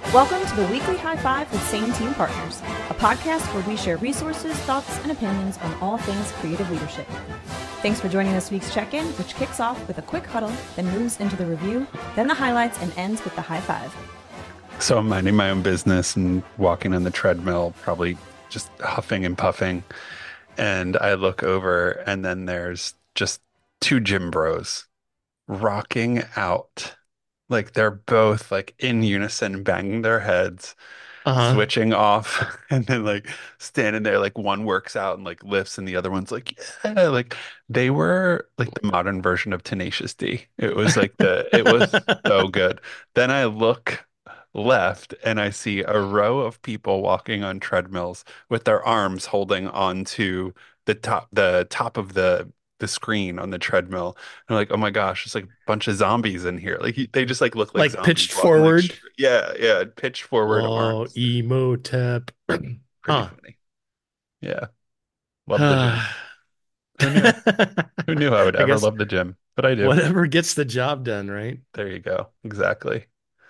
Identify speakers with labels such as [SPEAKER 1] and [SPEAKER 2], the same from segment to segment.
[SPEAKER 1] Welcome to the Weekly High Five with Sane Team Partners, a podcast where we share resources, thoughts, and opinions on all things creative leadership. Thanks for joining this week's check-in, which kicks off with a quick huddle, then moves into the review, then the highlights, and ends with the high five.
[SPEAKER 2] So I'm minding my own business and walking on the treadmill, probably just huffing and puffing. And I look over, and then there's just two gym bros rocking out. Like they're both like in unison, banging their heads,
[SPEAKER 3] Uh-huh.
[SPEAKER 2] switching off, and then like standing there, like one works out and like lifts, and the other one's like, yeah, like they were like the modern version of Tenacious D. It was so good. Then I look left and I see a row of people walking on treadmills with their arms holding onto the top of the screen on the treadmill. And I'm like, oh my gosh, it's like a bunch of zombies in here. Like they just like look like
[SPEAKER 3] Like
[SPEAKER 2] zombies
[SPEAKER 3] pitched
[SPEAKER 2] walking like
[SPEAKER 3] forward.
[SPEAKER 2] yeah, pitch forward
[SPEAKER 3] Oh,
[SPEAKER 2] arms.
[SPEAKER 3] Emotep.
[SPEAKER 2] Pretty
[SPEAKER 3] Huh.
[SPEAKER 2] funny. Yeah. Love the gym. Who knew? Who knew I would
[SPEAKER 3] I
[SPEAKER 2] ever
[SPEAKER 3] guess
[SPEAKER 2] love the gym? But I do.
[SPEAKER 3] whatever gets the job done, right?
[SPEAKER 2] There you go. Exactly.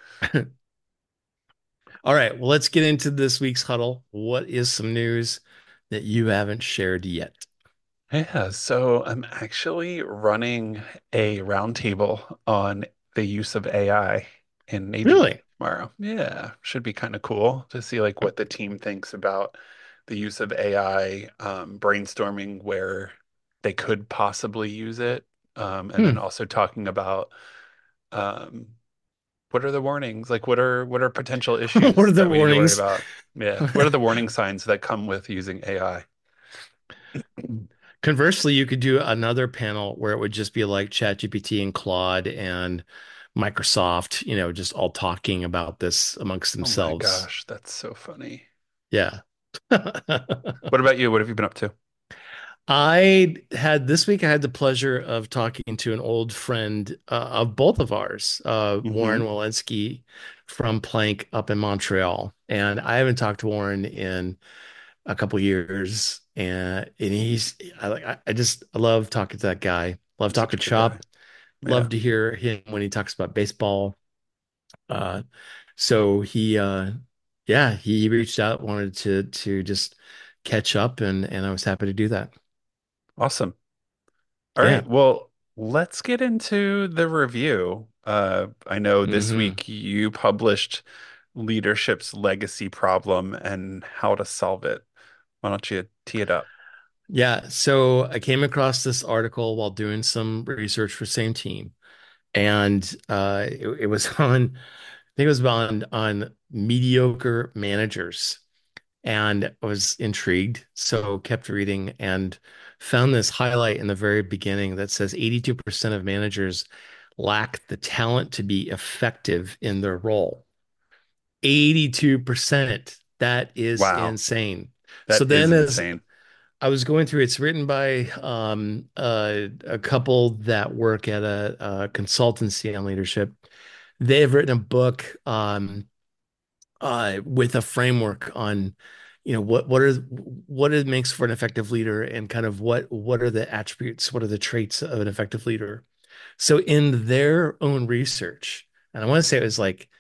[SPEAKER 3] All right, well, let's get into this week's huddle. What is some news that you haven't shared yet?
[SPEAKER 2] Yeah, so I'm actually running a roundtable on the use of AI in AWS
[SPEAKER 3] Really?
[SPEAKER 2] tomorrow. Yeah, should be kind of cool to see like what the team thinks about the use of AI, brainstorming where they could possibly use it, and then
[SPEAKER 3] Hmm.
[SPEAKER 2] also talking about um, what are the warnings? Like what are potential
[SPEAKER 3] What are
[SPEAKER 2] issues
[SPEAKER 3] the
[SPEAKER 2] that we need to worry
[SPEAKER 3] warnings?
[SPEAKER 2] about? Yeah, what are the warning signs that come with using AI?
[SPEAKER 3] Conversely, you could do another panel where it would just be like ChatGPT and Claude and Microsoft, just all talking about this amongst
[SPEAKER 2] Oh my
[SPEAKER 3] themselves.
[SPEAKER 2] gosh, that's so funny.
[SPEAKER 3] Yeah.
[SPEAKER 2] What about you? What have you been up to?
[SPEAKER 3] This week, I had the pleasure of talking to an old friend of both of ours, Warren
[SPEAKER 2] Hmm.
[SPEAKER 3] Walensky from Planck up in Montreal. And I haven't talked to Warren in a couple years. And I love talking to that guy. Love
[SPEAKER 2] Such
[SPEAKER 3] talking
[SPEAKER 2] a good guy.
[SPEAKER 3] shop.
[SPEAKER 2] Yeah.
[SPEAKER 3] Love to hear him when he talks about baseball. Uh, so yeah, he reached out, wanted to just catch up, and I was happy to do that.
[SPEAKER 2] Awesome. All
[SPEAKER 3] Yeah.
[SPEAKER 2] right. Well, let's get into the review. I know this
[SPEAKER 3] hmm
[SPEAKER 2] week you published Leadership's Legacy Problem and How to Solve It. Why don't you tee it up?
[SPEAKER 3] Yeah. So I came across this article while doing some research for Same Team, and it was on, I think it was on mediocre managers, and I was intrigued, so kept reading and found this highlight in the very beginning that says 82% of managers lack the talent to be effective in their role. 82%. That is
[SPEAKER 2] Wow,
[SPEAKER 3] insane. So
[SPEAKER 2] that is
[SPEAKER 3] then as
[SPEAKER 2] insane.
[SPEAKER 3] I was going through, it's written by a couple that work at a consultancy on leadership. They've written a book with a framework on, what it makes for an effective leader, and kind of what are the attributes, what are the traits of an effective leader. So in their own research, and I want to say it was like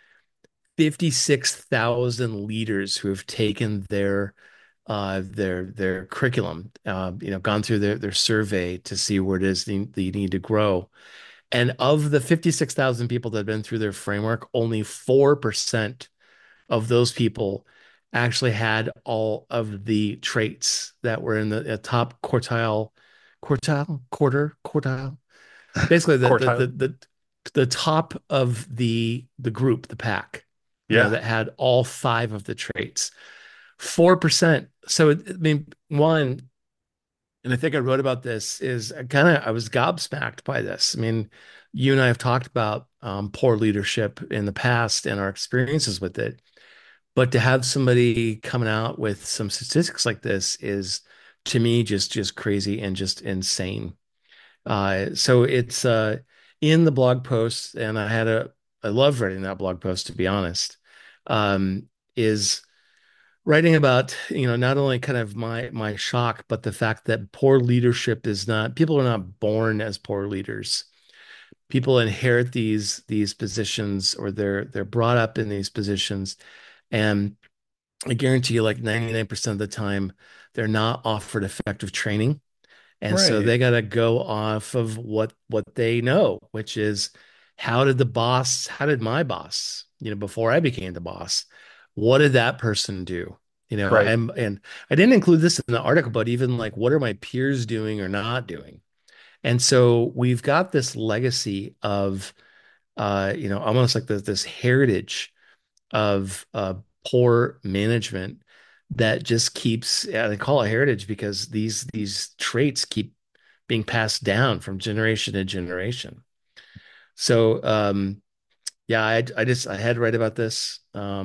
[SPEAKER 3] 56,000 leaders who have taken their curriculum, gone through their survey to see where it is they need to grow. And of the 56,000 people that have been through their framework, only 4% of those people actually had all of the traits that were in the top quartile, basically
[SPEAKER 2] Quartile.
[SPEAKER 3] the top of the group, the pack,
[SPEAKER 2] Yeah.
[SPEAKER 3] that had all five of the traits. 4%. So I mean, one, and I think I wrote about this, is I was gobsmacked by this. I mean, you and I have talked about poor leadership in the past and our experiences with it, but to have somebody coming out with some statistics like this is, to me, just crazy and just insane. So it's in the blog post, and I love writing that blog post, to be honest. Is writing about, not only kind of my shock, but the fact that poor leadership is not, people are not born as poor leaders. people inherit these positions, or they're brought up in these positions, and I guarantee you, like 99% of the time, they're not offered effective training. And so
[SPEAKER 2] Right.
[SPEAKER 3] they got to go off of what they know, which is how did my boss, before I became the boss, what did that person do?
[SPEAKER 2] Right.
[SPEAKER 3] And I didn't include this in the article, but even like what are my peers doing or not doing? And so we've got this legacy of almost like this heritage of poor management that just keeps, yeah, they call it heritage because these traits keep being passed down from generation to generation. So yeah, I had to write about this,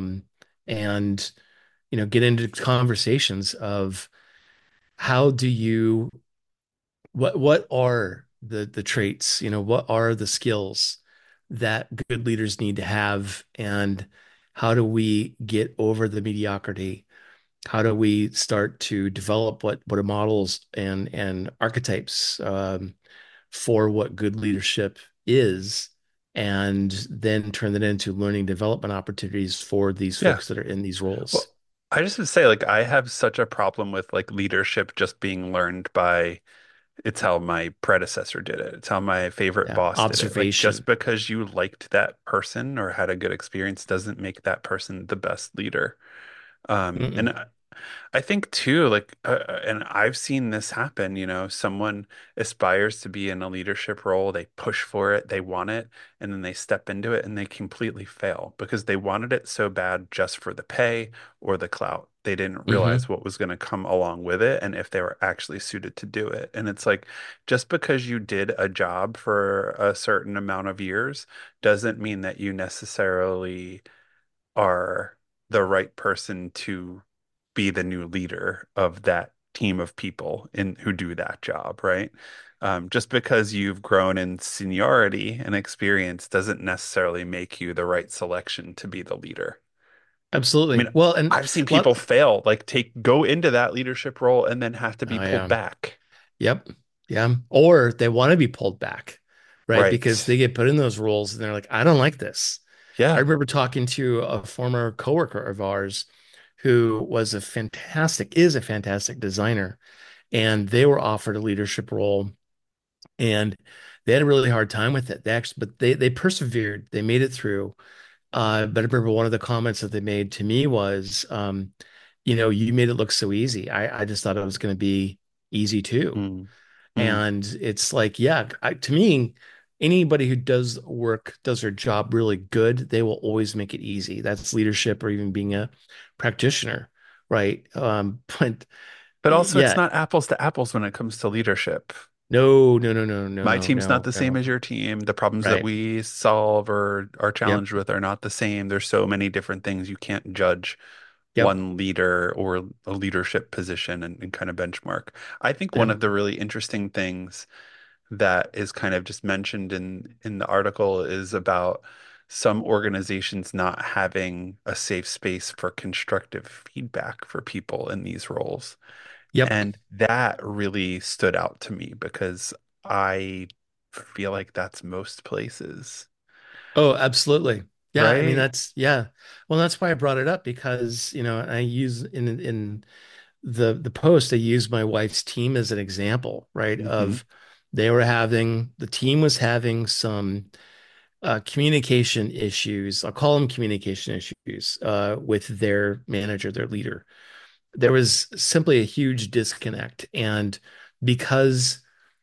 [SPEAKER 3] and get into conversations of how do you what are the traits, what are the skills that good leaders need to have, and how do we get over the mediocrity? How do we start to develop what are models and archetypes, for what good leadership is, and then turn that into learning development opportunities for these
[SPEAKER 2] Yeah.
[SPEAKER 3] folks that are in these roles?
[SPEAKER 2] Well, I just would say like I have such a problem with like leadership just being learned by it's how my predecessor did it. It's how my favorite
[SPEAKER 3] Yeah,
[SPEAKER 2] boss did it. Like just
[SPEAKER 3] observation.
[SPEAKER 2] because you liked that person or had a good experience doesn't make that person the best leader. And
[SPEAKER 3] Mm-mm.
[SPEAKER 2] I think too, like, and I've seen this happen, someone aspires to be in a leadership role, they push for it, they want it, and then they step into it and they completely fail because they wanted it so bad just for the pay or the clout. They didn't
[SPEAKER 3] Hmm.
[SPEAKER 2] realize what was going to come along with it and if they were actually suited to do it. And it's like, just because you did a job for a certain amount of years doesn't mean that you necessarily are the right person to be the new leader of that team of people in who do that job, right? Just because you've grown in seniority and experience doesn't necessarily make you the right selection to be the leader. I
[SPEAKER 3] Absolutely.
[SPEAKER 2] mean,
[SPEAKER 3] Well, and
[SPEAKER 2] I've seen people
[SPEAKER 3] lot,
[SPEAKER 2] fail, like go into that leadership role and then have to be
[SPEAKER 3] oh
[SPEAKER 2] pulled
[SPEAKER 3] yeah,
[SPEAKER 2] back.
[SPEAKER 3] yep, yeah, or they want to be pulled back, right? Because
[SPEAKER 2] Right.
[SPEAKER 3] they get put in those roles and they're like, I don't like this. I
[SPEAKER 2] Yeah.
[SPEAKER 3] remember talking to a former coworker of ours who is a fantastic designer, and they were offered a leadership role, and they had a really hard time with it. But they persevered. They made it through. But I remember one of the comments that they made to me was, you made it look so easy. I just thought it was going to be easy too.
[SPEAKER 2] Mm. Mm.
[SPEAKER 3] And it's like, yeah, to me, anybody who does their job really good, they will always make it easy. That's leadership or even being a practitioner, right? But
[SPEAKER 2] But also, it's
[SPEAKER 3] yeah,
[SPEAKER 2] not apples to apples when it comes to leadership.
[SPEAKER 3] no, no, no, no, no,
[SPEAKER 2] My
[SPEAKER 3] no,
[SPEAKER 2] team's not
[SPEAKER 3] no,
[SPEAKER 2] the same
[SPEAKER 3] no.
[SPEAKER 2] as your team. The problems that
[SPEAKER 3] Right.
[SPEAKER 2] we solve or are
[SPEAKER 3] Yep.
[SPEAKER 2] challenged with are not the same. There's so many different things you can't judge
[SPEAKER 3] Yep.
[SPEAKER 2] one leader or a leadership position and kind of benchmark. I think one
[SPEAKER 3] Yep.
[SPEAKER 2] of the really interesting things that is kind of just mentioned in the article is about some organizations not having a safe space for constructive feedback for people in these roles.
[SPEAKER 3] Yep.
[SPEAKER 2] And that really stood out to me because I feel like that's most places,
[SPEAKER 3] Oh, absolutely. Yeah, I mean
[SPEAKER 2] right?
[SPEAKER 3] yeah. Well, that's why I brought it up because, I use in the post, I used my wife's team as an example, right?
[SPEAKER 2] Hmm.
[SPEAKER 3] Of the team was having some communication issues. I'll call them communication issues, with their manager, their leader. There was simply a huge disconnect. And because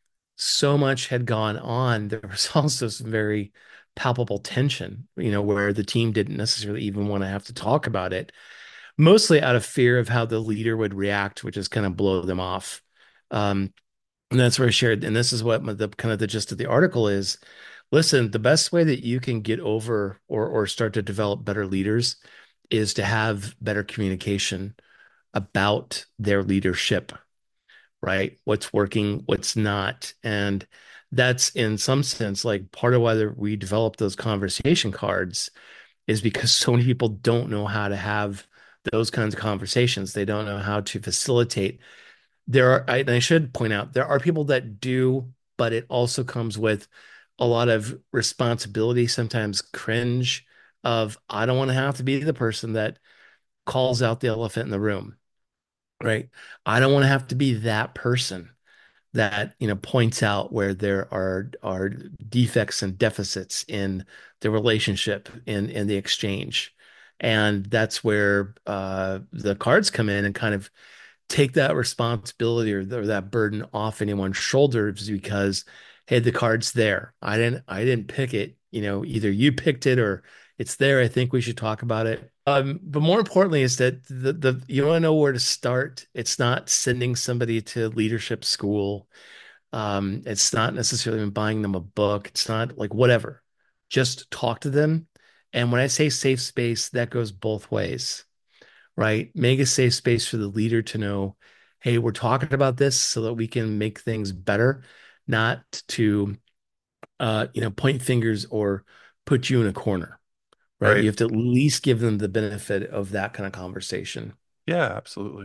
[SPEAKER 3] so much had gone on, there was also some very palpable tension, where the team didn't necessarily even want to have to talk about it, mostly out of fear of how the leader would react, which is kind of blow them off. Um, and that's where I shared, and this is what the kind of the gist of the article is. Listen, the best way that you can get over or start to develop better leaders is to have better communication about their leadership, right? What's working, what's not. And that's in some sense like part of why we develop those conversation cards is because so many people don't know how to have those kinds of conversations. They don't know how to facilitate. And I should point out, there are people that do, but it also comes with a lot of responsibility, sometimes cringe of I don't want to have to be the person that calls out the elephant in the room, right? I don't want to have to be that person that, points out where there are defects and deficits in the relationship in the exchange. And that's where the cards come in and kind of take that responsibility or that burden off anyone's shoulders because hey, the card's there. I didn't pick it. Either you picked it or it's there. I think we should talk about it. But more importantly is that the you want to know where to start. It's not sending somebody to leadership school. It's not necessarily buying them a book. It's not like whatever. Just talk to them. And when I say safe space, that goes both ways, right? Make a safe space for the leader to know, hey, we're talking about this so that we can make things better, not to point fingers or put you in a corner, right? You
[SPEAKER 2] Right.
[SPEAKER 3] have to at least give them the benefit of that kind of conversation.
[SPEAKER 2] Yeah, absolutely.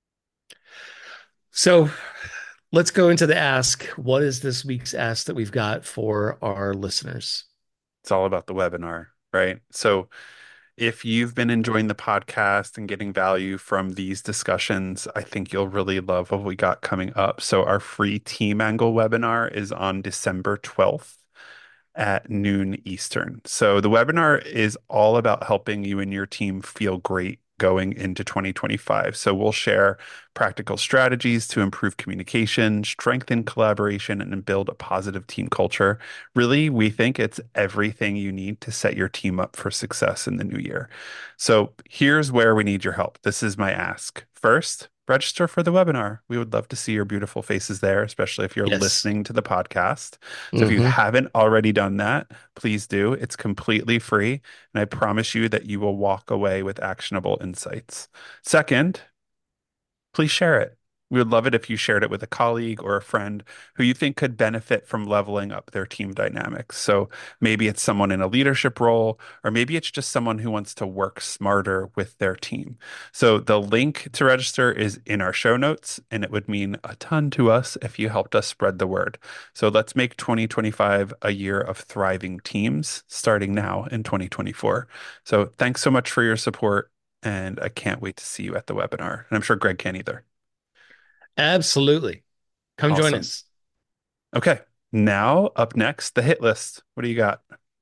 [SPEAKER 3] So let's go into the ask. What is this week's ask that we've got for our listeners?
[SPEAKER 2] It's all about the webinar, right? So if you've been enjoying the podcast and getting value from these discussions, I think you'll really love what we got coming up. So our free Team Angle webinar is on December 12th at noon Eastern. So the webinar is all about helping you and your team feel great going into 2025. So we'll share practical strategies to improve communication, strengthen collaboration, and build a positive team culture. Really, we think it's everything you need to set your team up for success in the new year. So here's where we need your help. This is my ask. First, register for the webinar. We would love to see your beautiful faces there, especially if you're
[SPEAKER 3] Yes.
[SPEAKER 2] listening to the podcast. So if you
[SPEAKER 3] Hmm.
[SPEAKER 2] haven't already done that, please do. It's completely free, and I promise you that you will walk away with actionable insights. Second, please share it. We would love it if you shared it with a colleague or a friend who you think could benefit from leveling up their team dynamics. So maybe it's someone in a leadership role, or maybe it's just someone who wants to work smarter with their team. So the link to register is in our show notes, and it would mean a ton to us if you helped us spread the word. So let's make 2025 a year of thriving teams starting now in 2024. So thanks so much for your support. And I can't wait to see you at the webinar. And I'm sure Greg can either.
[SPEAKER 3] Absolutely. Come join
[SPEAKER 2] Awesome.
[SPEAKER 3] us.
[SPEAKER 2] Okay. Now, up next, the hit list. What do you got?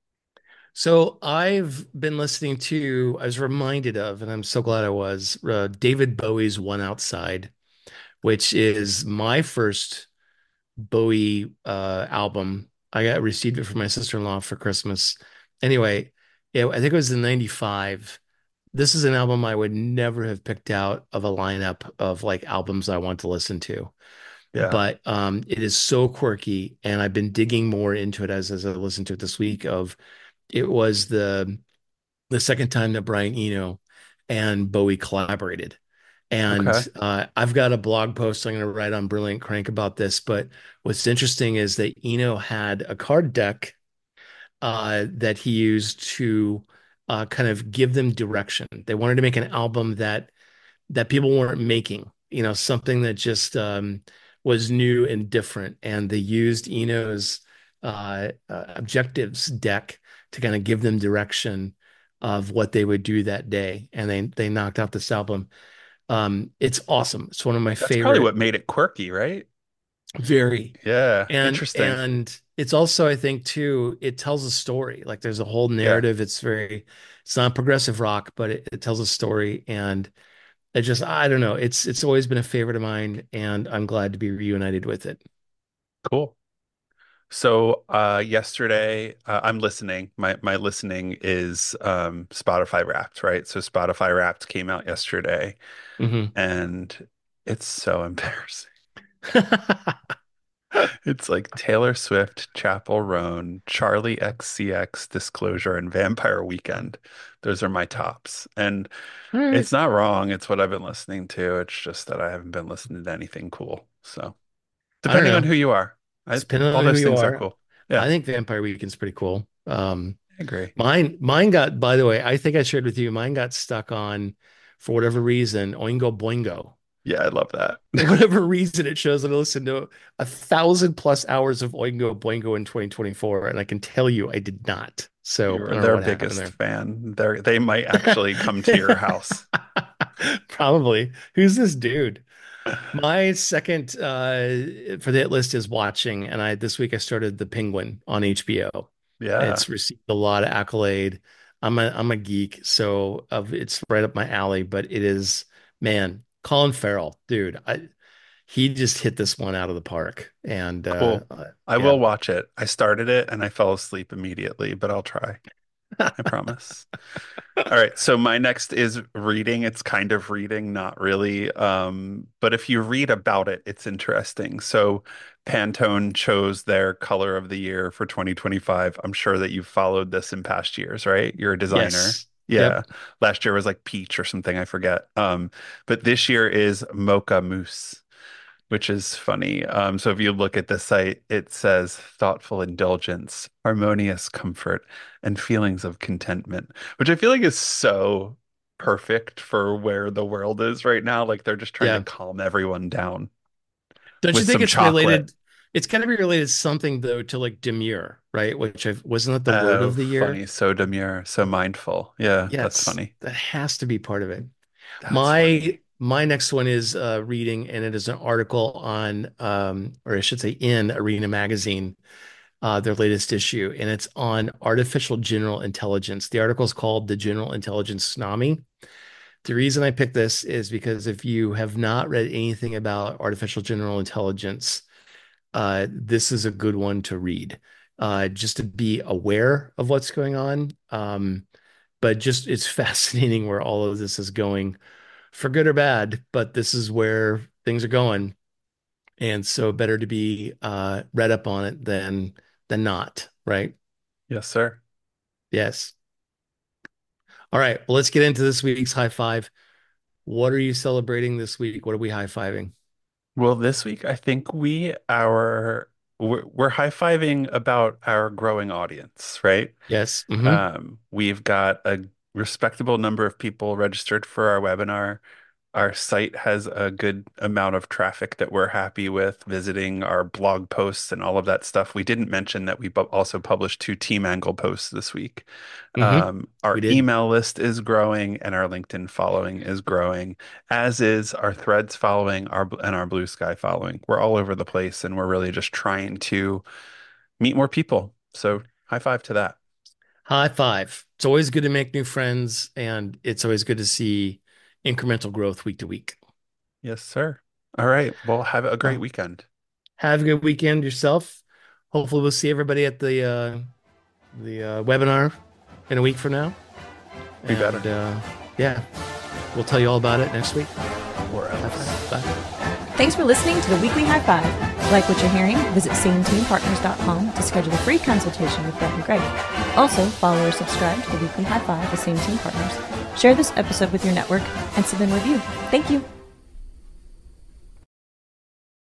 [SPEAKER 3] So I've been listening to, I was reminded of, and I'm so glad I was, David Bowie's One Outside, which is my first Bowie album. I got received it from my sister-in-law for Christmas. Anyway, I think it was in 95. This is an album I would never have picked out of a lineup of like albums I want to listen to.
[SPEAKER 2] Yeah.
[SPEAKER 3] But it is so quirky, and I've been digging more into it as I listened to it this week. Of it was the second time that Brian Eno and Bowie collaborated. And
[SPEAKER 2] Okay.
[SPEAKER 3] I've got a blog post I'm going to write on Brilliant Crank about this. But what's interesting is that Eno had a card deck that he used to kind of give them direction. They wanted to make an album that people weren't making, something that just was new and different. And they used Eno's objectives deck to kind of give them direction of what they would do that day. And they knocked out this album. It's awesome. It's one of my
[SPEAKER 2] That's probably
[SPEAKER 3] favorite,
[SPEAKER 2] what made it quirky, right?
[SPEAKER 3] very.
[SPEAKER 2] Yeah.
[SPEAKER 3] And
[SPEAKER 2] Interesting.
[SPEAKER 3] and it's also, I think, too, it tells a story. Like there's a whole
[SPEAKER 2] Yeah.
[SPEAKER 3] narrative. It's not progressive rock, but it tells a story. And I don't know. It's always been a favorite of mine, and I'm glad to be reunited with it.
[SPEAKER 2] Cool. So yesterday I'm listening. My listening is Spotify Wrapped, right? So Spotify Wrapped came out yesterday
[SPEAKER 3] Hmm.
[SPEAKER 2] and it's so embarrassing. It's like Taylor Swift, Chappell Roan, Charlie XCX, Disclosure, and Vampire Weekend. Those are my tops. And
[SPEAKER 3] All right.
[SPEAKER 2] it's not wrong. It's what I've been listening to. It's just that I haven't been listening to anything cool. So
[SPEAKER 3] I don't
[SPEAKER 2] depending on
[SPEAKER 3] know.
[SPEAKER 2] who you are,
[SPEAKER 3] Depending
[SPEAKER 2] all
[SPEAKER 3] on who
[SPEAKER 2] those
[SPEAKER 3] you
[SPEAKER 2] things are
[SPEAKER 3] are,
[SPEAKER 2] cool. Yeah,
[SPEAKER 3] I think Vampire Weekend's pretty cool.
[SPEAKER 2] I agree.
[SPEAKER 3] Mine got, by the way, I think I shared with you, mine got stuck on, for whatever reason, Oingo Boingo.
[SPEAKER 2] Yeah, I love that.
[SPEAKER 3] For whatever reason, it shows that I listened to 1,000+ hours of Oingo Boingo in 2024, and I can tell you I did not. So I
[SPEAKER 2] You're
[SPEAKER 3] don't know
[SPEAKER 2] their
[SPEAKER 3] what happened
[SPEAKER 2] biggest
[SPEAKER 3] there.
[SPEAKER 2] fan. They might actually come to your house.
[SPEAKER 3] Probably. Who's this dude? My second for the hit list is Watching, and I this week I started The Penguin on HBO.
[SPEAKER 2] Yeah,
[SPEAKER 3] It's received a lot of accolade. I'm a geek, so it's right up my alley. But it is, man, Colin Farrell, dude, he just hit this one out of the park. And
[SPEAKER 2] cool. I
[SPEAKER 3] yeah,
[SPEAKER 2] will watch it. I started it and I fell asleep immediately, but I'll try. I promise. All right, so my next is reading. It's kind of reading, not really. But if you read about it, it's interesting. So Pantone chose their color of the year for 2025. I'm sure that you've followed this in past years, right? You're a designer.
[SPEAKER 3] yes,
[SPEAKER 2] Yeah.
[SPEAKER 3] yep,
[SPEAKER 2] Last year was like peach or something, I forget. But this year is mocha mousse, which is funny. So if you look at the site, it says thoughtful indulgence, harmonious comfort, and feelings of contentment, which I feel like is so perfect for where the world is right now. Like they're just trying to
[SPEAKER 3] yeah.
[SPEAKER 2] calm everyone down
[SPEAKER 3] Don't you
[SPEAKER 2] with
[SPEAKER 3] think
[SPEAKER 2] some
[SPEAKER 3] it's
[SPEAKER 2] chocolate.
[SPEAKER 3] related? It's kind of related something though to like demure, right? Which wasn't that the word
[SPEAKER 2] Oh,
[SPEAKER 3] of the year?
[SPEAKER 2] funny. So demure, so mindful. Yeah, that's
[SPEAKER 3] Yes,
[SPEAKER 2] funny.
[SPEAKER 3] that has to be part of it.
[SPEAKER 2] That's
[SPEAKER 3] My
[SPEAKER 2] funny.
[SPEAKER 3] my next one is reading, and it is an article on, or I should say, in Arena Magazine, their latest issue, and it's on artificial general intelligence. The article is called "The General Intelligence Tsunami." The reason I picked this is because if you have not read anything about artificial general intelligence, this is a good one to read, just to be aware of what's going on. But just it's fascinating where all of this is going, for good or bad, but this is where things are going. And so better to be read up on it than not, right?
[SPEAKER 2] Yes, sir.
[SPEAKER 3] Yes. All right. Well, let's get into this week's high five. What are you celebrating this week? What are we high fiving?
[SPEAKER 2] Well, this week I think we're high-fiving about our growing audience, right?
[SPEAKER 3] Yes. Hmm.
[SPEAKER 2] We've got a respectable number of people registered for our webinar. Our site has a good amount of traffic that we're happy with visiting our blog posts and all of that stuff. We didn't mention that we also published 2 Team Angle posts this week.
[SPEAKER 3] Hmm. We
[SPEAKER 2] Our
[SPEAKER 3] did.
[SPEAKER 2] email list is growing and our LinkedIn following is growing, as is our Threads following and our Blue Sky following. We're all over the place and we're really just trying to meet more people. So high five to that.
[SPEAKER 3] High five. It's always good to make new friends, and it's always good to see incremental growth week to week.
[SPEAKER 2] Yes, sir. All right. Well, have a great
[SPEAKER 3] Uh,
[SPEAKER 2] weekend.
[SPEAKER 3] have a good weekend yourself. Hopefully, we'll see everybody at the webinar in a week from now.
[SPEAKER 2] Be better.
[SPEAKER 3] And yeah, we'll tell you all about it next week.
[SPEAKER 2] Or
[SPEAKER 3] High
[SPEAKER 2] else.
[SPEAKER 3] five. Bye.
[SPEAKER 1] Thanks for listening to the Weekly High Five. Like what you're hearing? Visit sameteampartners.com to schedule a free consultation with Brett and Greg. Also, follow or subscribe to the Weekly High Five with Same Team Partners. Share this episode with your network and send in a review. Thank you.